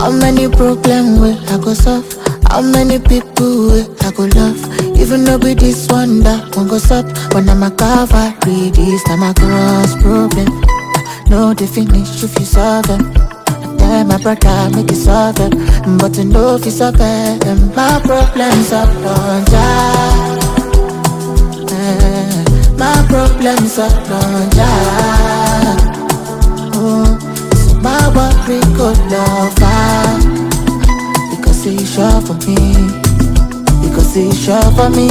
How many problems will I go solve? How many people will I go love? Even though be this one that won't go stop. When I'm a cover, read this time I cross problem. No they finish if you solve them. Tell my brother make it solve them. But to know if you solve them, my problems are done. My problems are done. My worry could love because he's sure for me. Because he's sure for me.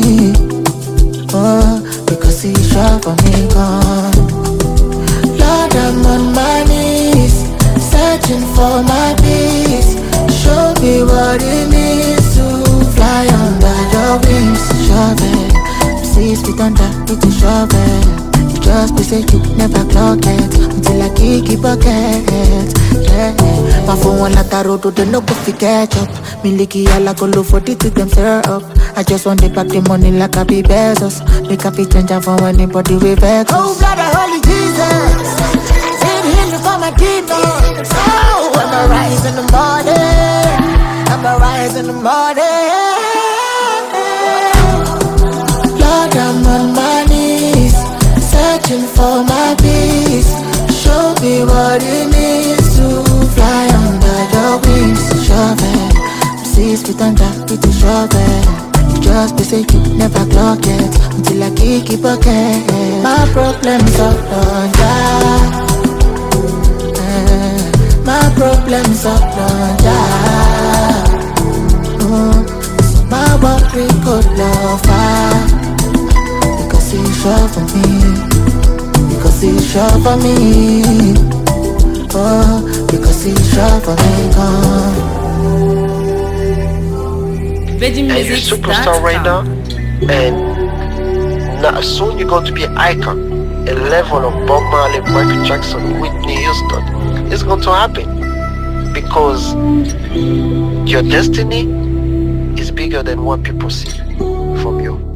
Oh, because he's sure for me. God, Lord, I'm on my knees, searching for my peace. Show me what it means to fly under your wings. Shovel, 6 feet under with a shovel. Just be say you never clock it until I kick it bucket. Yeah, my phone one like a road to the no go fi catch up. Me licky all I go low for the to them stir up. I just want to back the money like a big Bezos. Make a fit change for anybody with vex. Oh, blood of holy Jesus, send him for my demons. Oh, I'ma rise in the morning. I'ma rise in the morning. Lord, I'm on my knees, searching for my peace. Show me what it means to fly under your wings. Shovel, 6 feet under with a shovel. You just be say you never clock it until I kick it bucket. My problems are done. My problems are done. My worry could love because he's sure for me. Because he's sure for me. Oh, because he's sure for me. And you're a superstar right now, and now soon you're going to be an icon, a level of Bob Marley, Michael Jackson, Whitney Houston. It's going to happen because your destiny is bigger than what people see from you.